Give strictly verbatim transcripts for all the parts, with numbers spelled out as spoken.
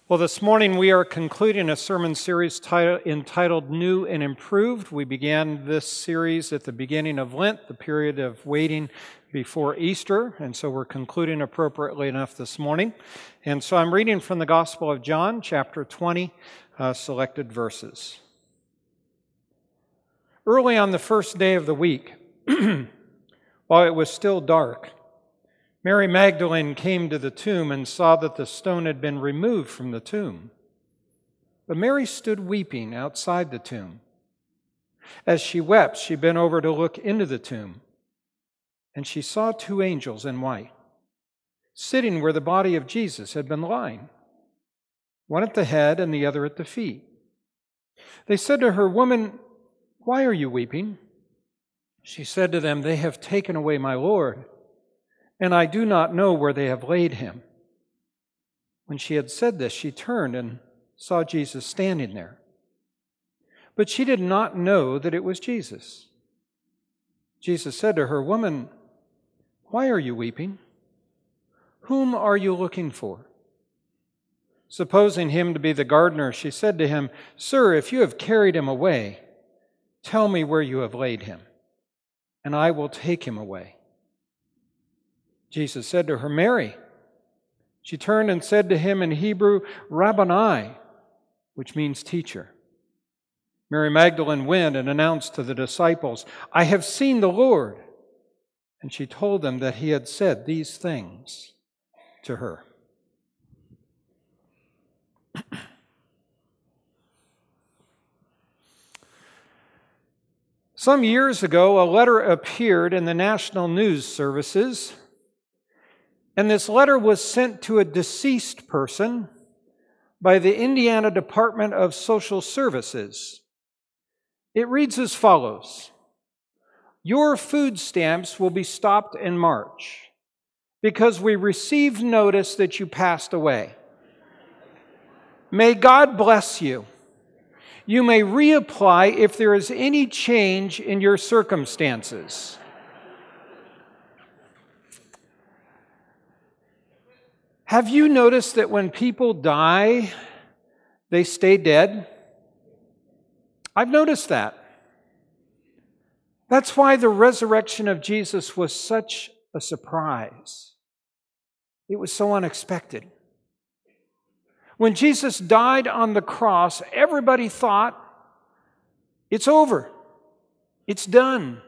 Well, this morning we are concluding a sermon series titled, entitled New and Improved. We began this series at the beginning of Lent, the period of waiting before Easter, and so we're concluding appropriately enough this morning. And so I'm reading from the Gospel of John, chapter twenty, uh, selected verses. Early on the first day of the week, while it was still dark, Mary Magdalene came to the tomb and saw that the stone had been removed from the tomb. But Mary stood weeping outside the tomb. As she wept, she bent over to look into the tomb, and she saw two angels in white, sitting where the body of Jesus had been lying, one at the head and the other at the feet. They said to her, "Woman, why are you weeping?" She said to them, "They have taken away my Lord, and I do not know where they have laid him." When she had said this, she turned and saw Jesus standing there. But she did not know that it was Jesus. Jesus said to her, "Woman, why are you weeping? Whom are you looking for?" Supposing him to be the gardener, she said to him, "Sir, if you have carried him away, tell me where you have laid him, and I will take him away." Jesus said to her, "Mary." She turned and said to him in Hebrew, "Rabboni," which means teacher. Mary Magdalene went and announced to the disciples, "I have seen the Lord." And she told them that he had said these things to her. Some years ago, a letter appeared in the national news services. And this letter was sent to a deceased person by the Indiana Department of Social Services. It reads as follows: "Your food stamps will be stopped in March because we received notice that you passed away. May God bless you. You may reapply if there is any change in your circumstances." Have you noticed that when people die, they stay dead? I've noticed that. That's why the resurrection of Jesus was such a surprise. It was so unexpected. When Jesus died on the cross, everybody thought, it's over. It's done.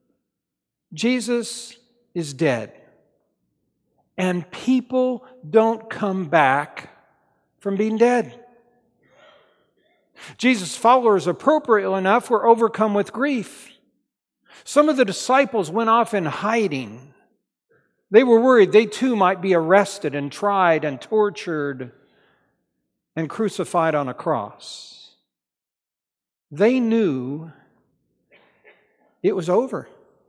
Jesus is dead. And people don't come back from being dead. Jesus' followers, appropriately enough, were overcome with grief. Some of the disciples went off in hiding. They were worried they too might be arrested and tried and tortured and crucified on a cross. They knew it was over.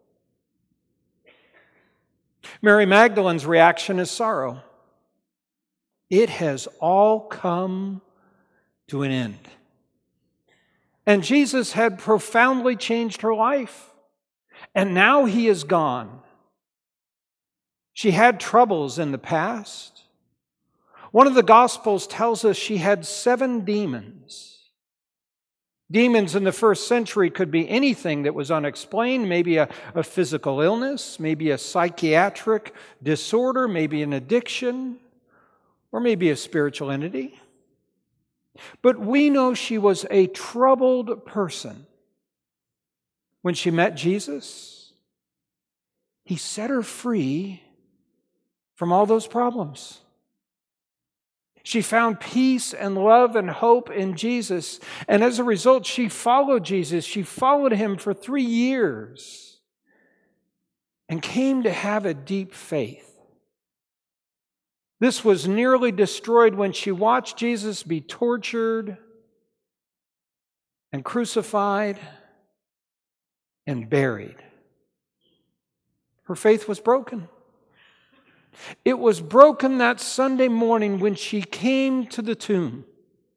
Mary Magdalene's reaction is sorrow. It has all come to an end. And Jesus had profoundly changed her life. And now he is gone. She had troubles in the past. One of the Gospels tells us she had seven demons. Demons in the first century could be anything that was unexplained, maybe a, a physical illness, maybe a psychiatric disorder, maybe an addiction, or maybe a spiritual entity. But we know she was a troubled person. When she met Jesus, he set her free from all those problems. She found peace and love and hope in Jesus. And as a result, she followed Jesus. She followed him for three years and came to have a deep faith. This was nearly destroyed when she watched Jesus be tortured and crucified and buried. Her faith was broken. It was broken that Sunday morning when she came to the tomb.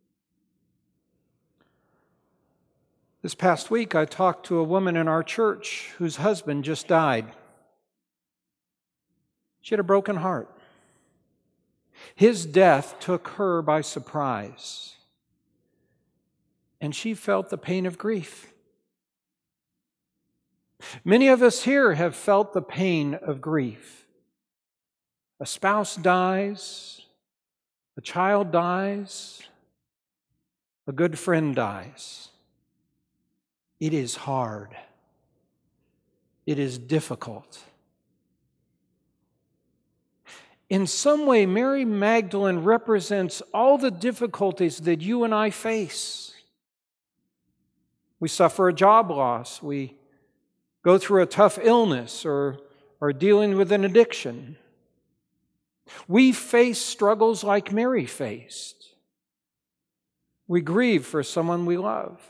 This past week, I talked to a woman in our church whose husband just died. She had a broken heart. His death took her by surprise, and she felt the pain of grief. Many of us here have felt the pain of grief. A spouse dies, a child dies, a good friend dies. It is hard. It is difficult. In some way, Mary Magdalene represents all the difficulties that you and I face. We suffer a job loss. We go through a tough illness or are dealing with an addiction. We face struggles like Mary faced. We grieve for someone we love.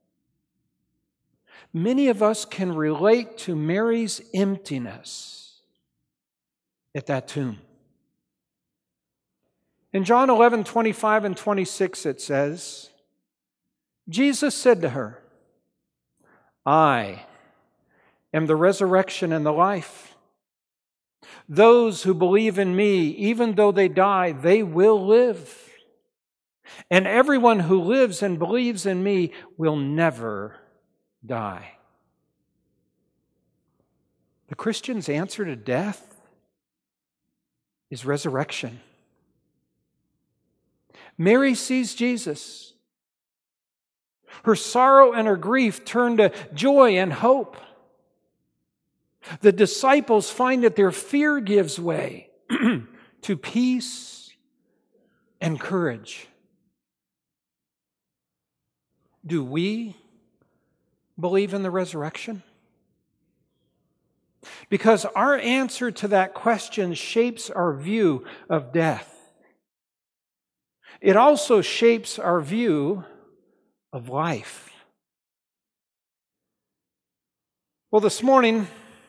Many of us can relate to Mary's emptiness at that tomb. In John eleven, twenty-five and twenty-six it says, Jesus said to her, I am the resurrection and the life. Those who believe in me, even though they die, they will live. And everyone who lives and believes in me will never die. The Christian's answer to death is resurrection. Mary sees Jesus. Her sorrow and her grief turn to joy and hope. The disciples find that their fear gives way to peace and courage. Do we believe in the resurrection? Because our answer to that question shapes our view of death. It also shapes our view of life. Well, this morning,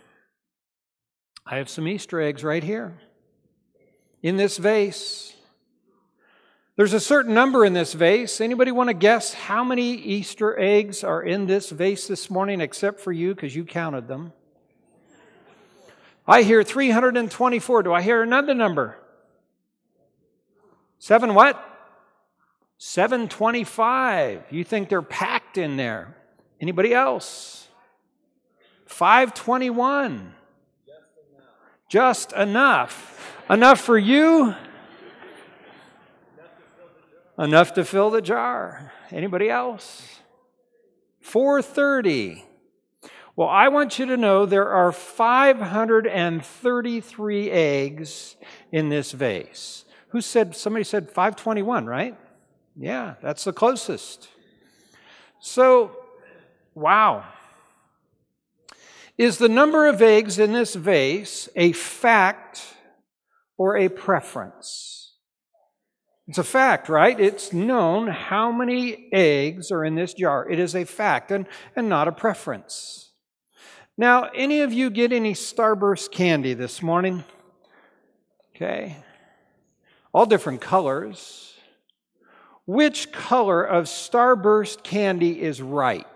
I have some Easter eggs right here in this vase. There's a certain number in this vase. Anybody want to guess how many Easter eggs are in this vase this morning, except for you, because you counted them? I hear three hundred twenty-four. Do I hear another number? Seven what? seven twenty-five. You think they're packed in there. Anybody else? five twenty-one. Just enough. Enough for you? Enough to fill the jar. Anybody else? four thirty. Well, I want you to know there are five hundred thirty-three eggs in this vase. Who said, somebody said five twenty-one, right? Yeah, that's the closest. So, wow. Is the number of eggs in this vase a fact or a preference? It's a fact, right? It's known how many eggs are in this jar. It is a fact and, and not a preference. Now, any of you get any Starburst candy this morning? Okay. All different colors. Which color of Starburst candy is right?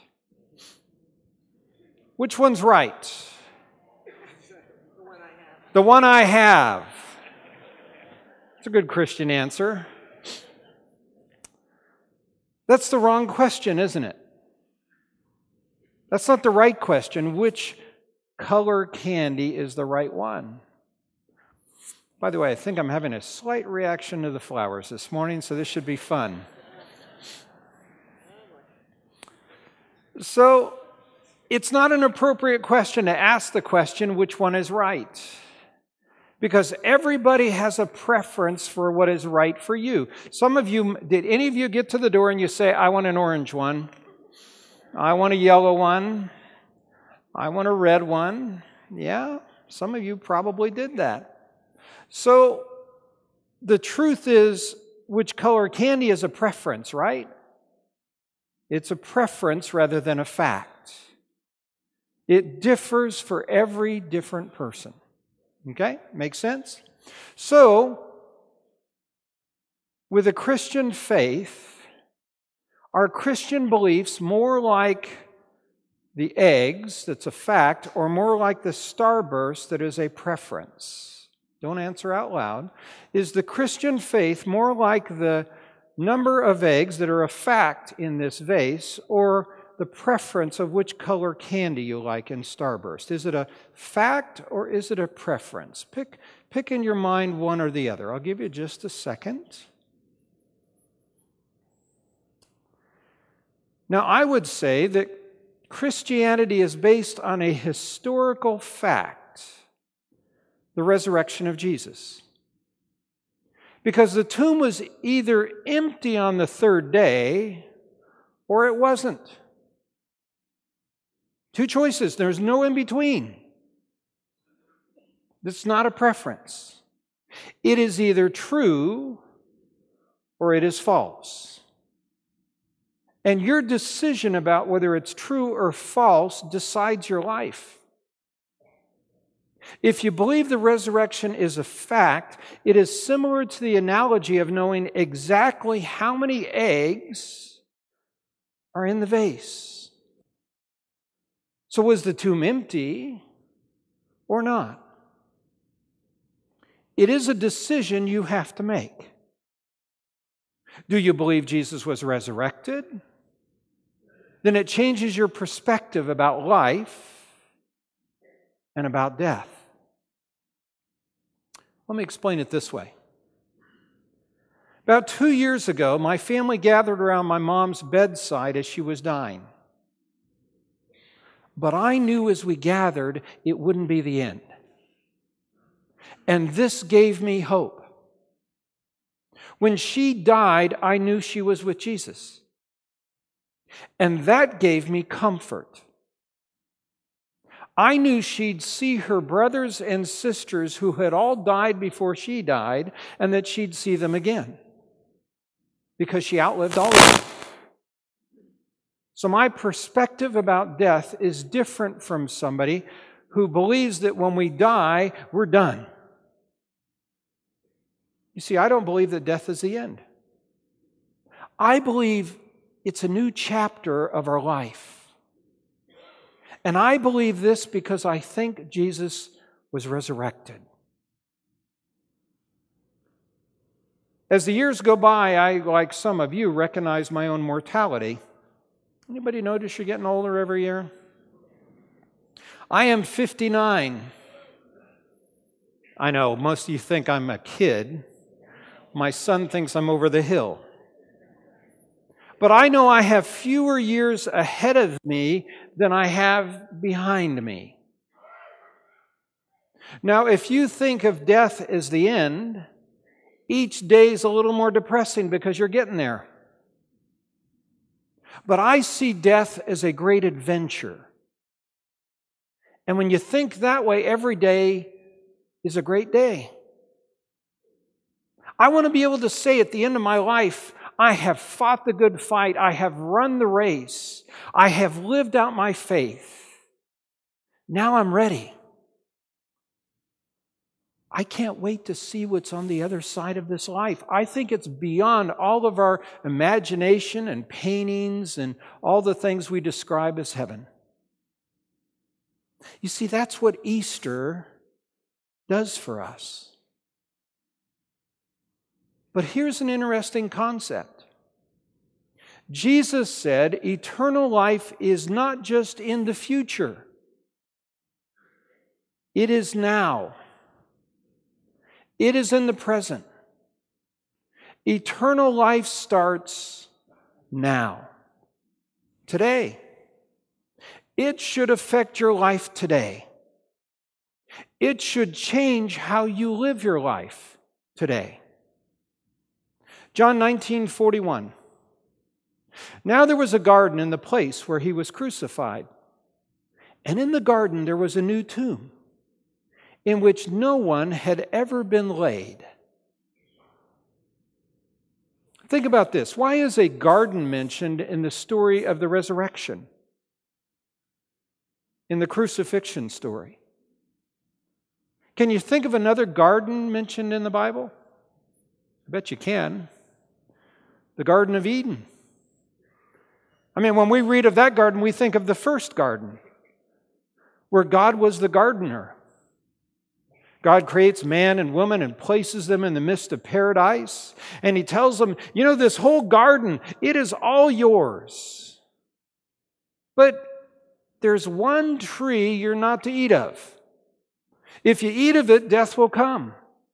Which one's right? The one I have. The one I have. It's a good Christian answer. That's the wrong question, isn't it? That's not the right question. Which color candy is the right one? By the way, I think I'm having a slight reaction to the flowers this morning, so this should be fun. So, it's not an appropriate question to ask the question, which one is right? Because everybody has a preference for what is right for you. Some of you, did any of you get to the door and you say, I want an orange one, I want a yellow one, I want a red one? Yeah, some of you probably did that. So, the truth is, which color candy is a preference, right? It's a preference rather than a fact. It differs for every different person. Okay? Makes sense? So, with a Christian faith, are Christian beliefs more like the eggs, that's a fact, or more like the starburst that is a preference? don't answer out loud, is the Christian faith more like the number of eggs that are a fact in this vase, or the preference of which color candy you like in Starburst? Is it a fact or is it a preference? Pick, pick in your mind one or the other. I'll give you just a second. Now, I would say that Christianity is based on a historical fact, the resurrection of Jesus. Because the tomb was either empty on the third day or it wasn't. Two choices. There's no in between. It's not a preference. It is either true or it is false. And your decision about whether it's true or false decides your life. If you believe the resurrection is a fact, it is similar to the analogy of knowing exactly how many eggs are in the vase. So was the tomb empty or not? It is a decision you have to make. Do you believe Jesus was resurrected? Then it changes your perspective about life and about death. Let me explain it this way. About two years ago, my family gathered around my mom's bedside as she was dying. But I knew as we gathered, it wouldn't be the end. And this gave me hope. When she died, I knew she was with Jesus. And that gave me comfort. I knew she'd see her brothers and sisters who had all died before she died, and that she'd see them again, because she outlived all of them. So my perspective about death is different from somebody who believes that when we die, we're done. You see, I don't believe that death is the end. I believe it's a new chapter of our life. And I believe this because I think Jesus was resurrected. As the years go by, I, like some of you, recognize my own mortality. Anybody notice you're getting older every year? I am fifty-nine. I know, most of you think I'm a kid. My son thinks I'm over the hill. But I know I have fewer years ahead of me than I have behind me. Now, if you think of death as the end, each day is a little more depressing because you're getting there. But I see death as a great adventure. And when you think that way, every day is a great day. I want to be able to say at the end of my life, I have fought the good fight. I have run the race. I have lived out my faith. Now I'm ready. I can't wait to see what's on the other side of this life. I think it's beyond all of our imagination and paintings and all the things we describe as heaven. You see, that's what Easter does for us. But here's an interesting concept. Jesus said eternal life is not just in the future. It is now. It is in the present. Eternal life starts now. Today. It should affect your life today. It should change how you live your life today. John nineteen forty-one. Now there was a garden in the place where he was crucified. And in the garden there was a new tomb in which no one had ever been laid. Think about this. Why is a garden mentioned in the story of the resurrection? In the crucifixion story? Can you think of another garden mentioned in the Bible? I bet you can. The Garden of Eden. I mean, when we read of that garden, we think of the first garden, where God was the gardener. God creates man and woman and places them in the midst of paradise. And He tells them, you know, this whole garden, it is all yours. But there's one tree you're not to eat of. If you eat of it, death will come.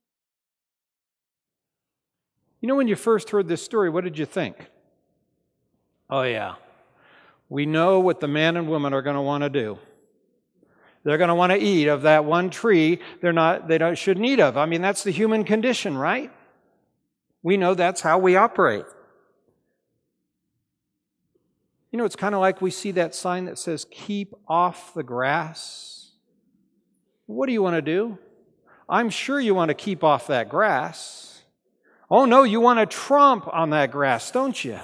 You know, when you first heard this story, what did you think? Oh, yeah. We know what the man and woman are going to want to do. They're going to want to eat of that one tree they're not, they don't, shouldn't eat of. I mean, that's the human condition, right? We know that's how we operate. You know, it's kind of like we see that sign that says, keep off the grass. What do you want to do? I'm sure you want to keep off that grass. Oh no, you want to tromp on that grass, don't you?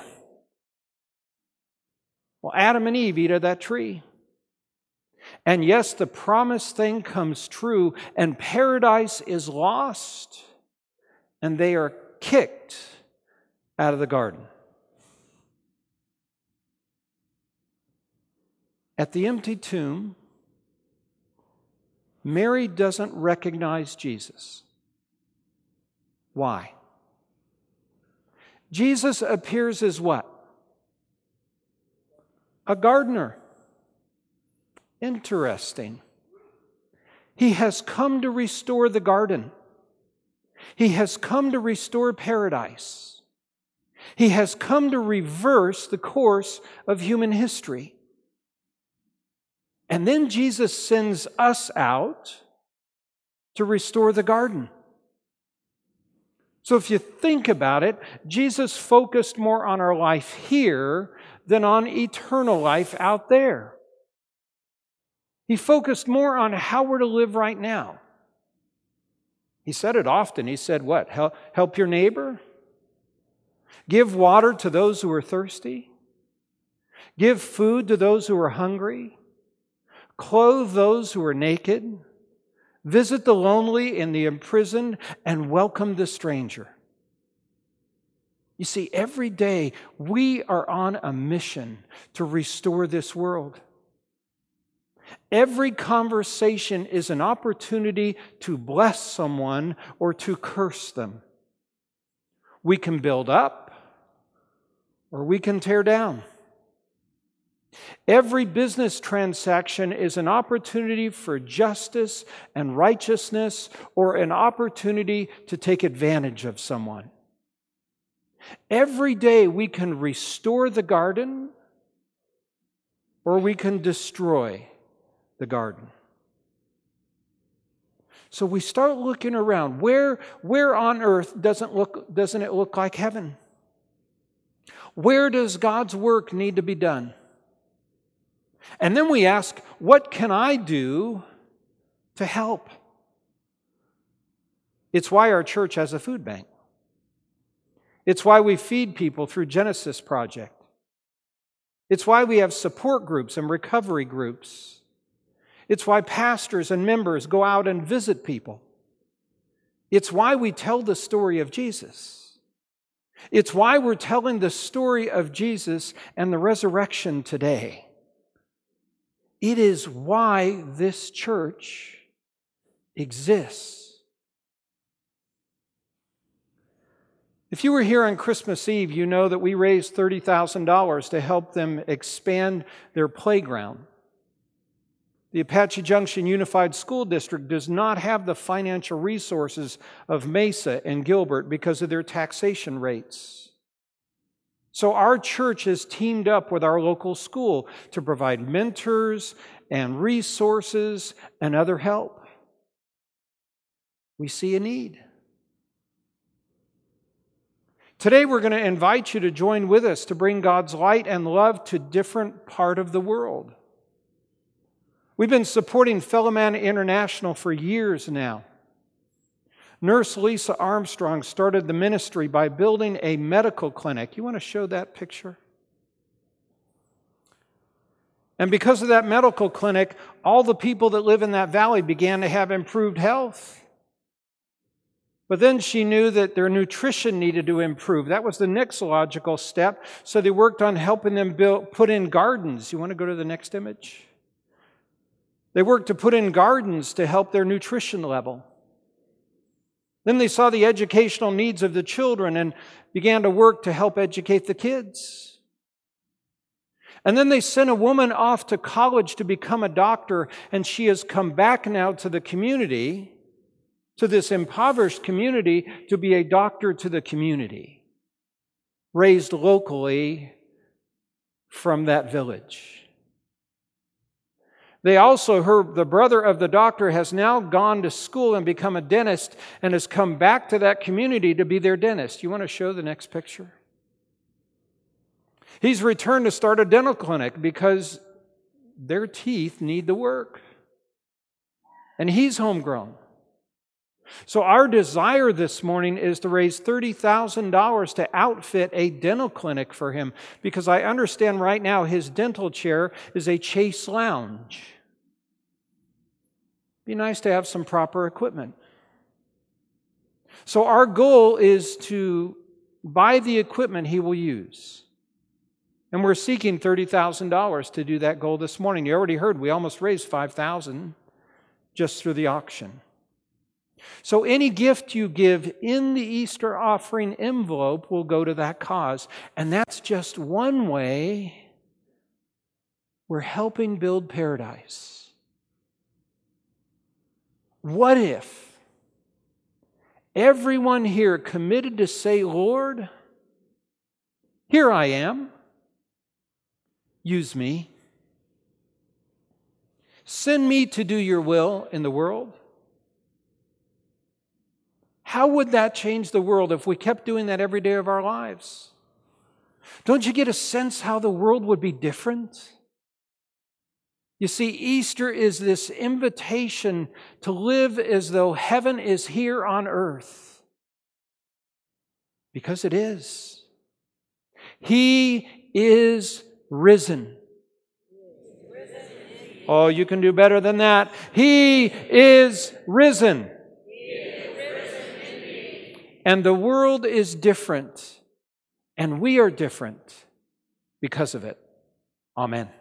Well, Adam and Eve eat of that tree. And yes, the promised thing comes true, and paradise is lost, and they are kicked out of the garden. At the empty tomb, Mary doesn't recognize Jesus. Why? Jesus appears as what? A gardener. Interesting. He has come to restore the garden. He has come to restore paradise. He has come to reverse the course of human history. And then Jesus sends us out to restore the garden. So if you think about it, Jesus focused more on our life here than on eternal life out there. He focused more on how we're to live right now. He said it often. He said what? Help, help your neighbor? Give water to those who are thirsty? Give food to those who are hungry? Clothe those who are naked? Visit the lonely and the imprisoned, and welcome the stranger. You see, every day we are on a mission to restore this world. Every conversation is an opportunity to bless someone or to curse them. We can build up or we can tear down. Every business transaction is an opportunity for justice and righteousness, or an opportunity to take advantage of someone. Every day we can restore the garden, or we can destroy the garden. So we start looking around. Where, where on earth doesn't look, doesn't it look like heaven? Where does God's work need to be done? And then we ask, what can I do to help? It's why our church has a food bank. It's why we feed people through Genesis Project. It's why we have support groups and recovery groups. It's why pastors and members go out and visit people. It's why we tell the story of Jesus. It's why we're telling the story of Jesus and the resurrection today. It is why this church exists. If you were here on Christmas Eve, you know that we raised thirty thousand dollars to help them expand their playground. The Apache Junction Unified School District does not have the financial resources of Mesa and Gilbert because of their taxation rates. So our church has teamed up with our local school to provide mentors and resources and other help. We see a need. Today we're going to invite you to join with us to bring God's light and love to different part of the world. We've been supporting Felloman International for years now. Nurse Lisa Armstrong started the ministry by building a medical clinic. You want to show that picture? And because of that medical clinic, all the people that live in that valley began to have improved health. But then she knew that their nutrition needed to improve. That was the next logical step. So they worked on helping them build, put in gardens. You want to go to the next image? They worked to put in gardens to help their nutrition level. Then they saw the educational needs of the children and began to work to help educate the kids. And then they sent a woman off to college to become a doctor, and she has come back now to the community, to this impoverished community, to be a doctor to the community, raised locally from that village. They also heard the brother of the doctor has now gone to school and become a dentist and has come back to that community to be their dentist. You want to show the next picture? He's returned to start a dental clinic because their teeth need the work. And he's homegrown. So our desire this morning is to raise thirty thousand dollars to outfit a dental clinic for him, because I understand right now his dental chair is a Chase Lounge. Be nice to have some proper equipment. So our goal is to buy the equipment he will use. And we're seeking thirty thousand dollars to do that goal this morning. You already heard we almost raised five thousand dollars just through the auction. So any gift you give in the Easter offering envelope will go to that cause. And that's just one way we're helping build paradise. What if everyone here committed to say, Lord, here I am. Use me. Send me to do your will in the world. How would that change the world if we kept doing that every day of our lives? Don't you get a sense how the world would be different? You see, Easter is this invitation to live as though heaven is here on earth. Because it is. He is risen. Oh, you can do better than that. He is risen. And the world is different, and we are different because of it. Amen.